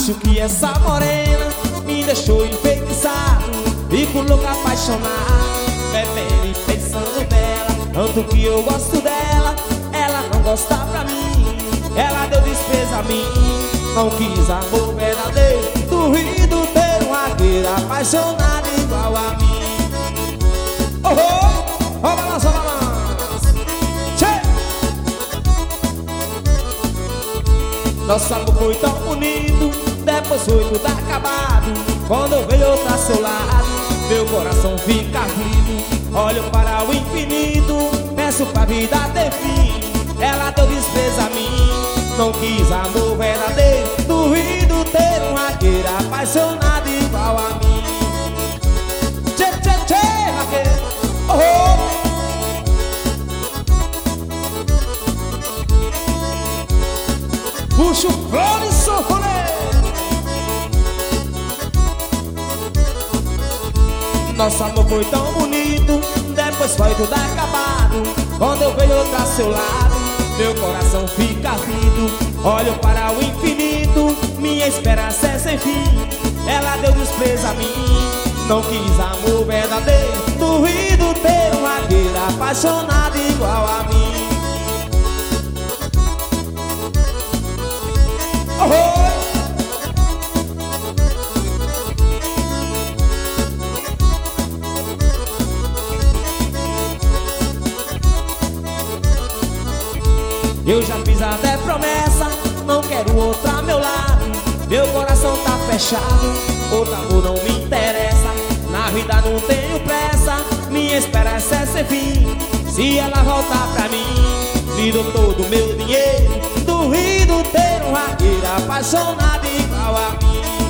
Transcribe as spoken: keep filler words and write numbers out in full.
Acho que essa morena me deixou enfeitiçado, fico louco apaixonado, bebendo e pensando nela. Tanto que eu gosto dela, ela não gosta pra mim. Ela deu despesa a mim, não quis amor verdadeiro. Duvido ter um vaqueiro apaixonado igual a mim. Oh, oh, oh, balança, balança. Tchê! Nosso amor foi tão bonito, depois foi tudo acabado. Quando eu vejo outra a seu lado, meu coração fica vivo. Olho para o infinito, peço pra vida ter fim. Ela deu despesa a mim, não quis amor verdadeiro. Duvido ter um vaqueiro apaixonado igual a mim. Tchê, tchê, tchê, vaqueiro. Oh, oh. Puxa o flores, sanfoneiro. Nosso amor foi tão bonito, depois foi tudo acabado. Quando eu vejo outra a seu lado, meu coração fica ardido. Olho para o infinito, minha esperança é sem fim. Ela deu desprezo a mim, não quis amor verdadeiro. Duvido ter um vaqueiro apaixonado igual a mim. Oh, oh. Eu já fiz até promessa, não quero outra a meu lado. Meu coração tá fechado, outro amor não me interessa. Na vida não tenho pressa, minha esperança é sem fim. Se ela voltar pra mim, me dou todo o meu dinheiro. Duvido ter um vaqueiro apaixonado igual a mim.